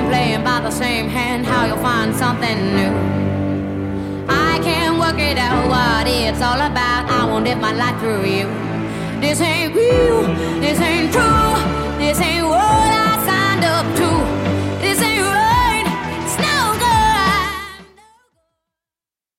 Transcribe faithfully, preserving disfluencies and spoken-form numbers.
playing by the same hand, how you'll find something new. I can't work it out what it's all about. I won't live my life through you. This ain't real, this ain't true.